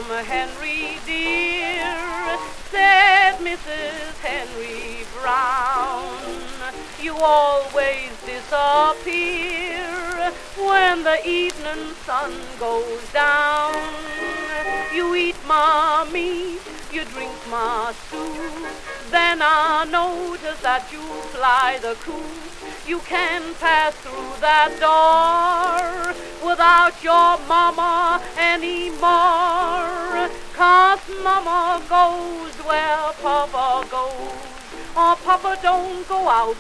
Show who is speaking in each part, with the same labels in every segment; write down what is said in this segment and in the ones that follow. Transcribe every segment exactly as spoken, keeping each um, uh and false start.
Speaker 1: home, Henry dear, said Missus Henry Brown. You always disappear when the evening sun goes down. You eat my meat, you drink my soup, then I notice that you fly the coop. You can pass through that door without your mama anymore, 'cause mama goes where papa goes. Oh, papa don't go out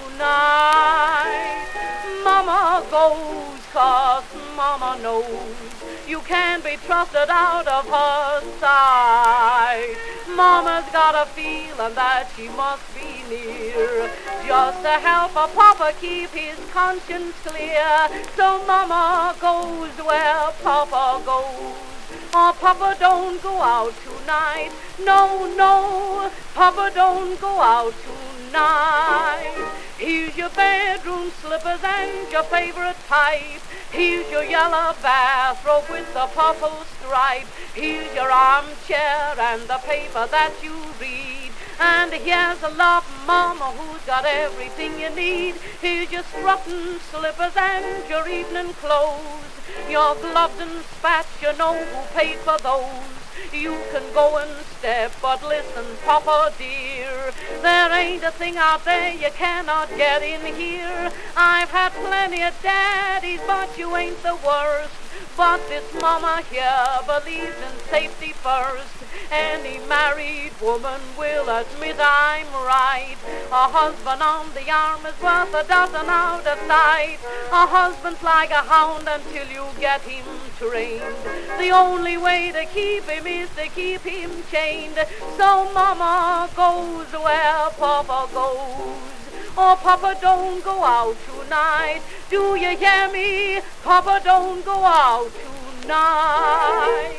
Speaker 1: tonight. Mama goes 'cause mama knows you can't be trusted out of her sight. Mama's got a feeling that she must be near, just to help her papa keep his conscience clear. So mama goes where papa goes. Oh, papa don't go out tonight. No, no, papa don't go out tonight. Here's your bedroom slippers and your favorite pipe. Here's your yellow bathrobe with the purple stripe. Here's your armchair and the paper that you read. And here's a love mama who's got everything you need. Here's your strutting slippers and your evening clothes. Your gloves and spats, you know who paid for those. You can go and step, but listen, papa dear, there ain't a thing out there you cannot get in here. I've had plenty of daddies, but you ain't the worst. But this mama here believes in safety first. Any married woman will admit I'm right. A husband on the arm is worth a dozen out of sight. A husband's like a hound until you get him trained. The only way to keep him is to keep him chained. So mama goes where papa goes. Oh, papa don't go out tonight. Do you hear me? Papa don't go out tonight.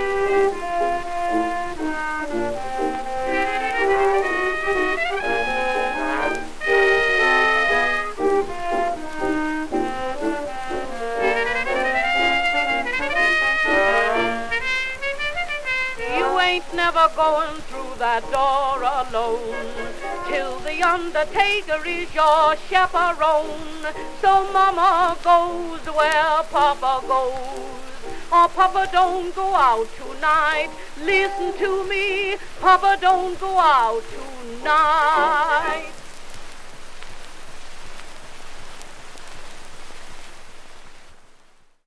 Speaker 1: You ain't never going through that door alone till the undertaker is your chaperone. So mama goes where papa goes. Oh, papa don't go out tonight. Listen to me, papa don't go out tonight.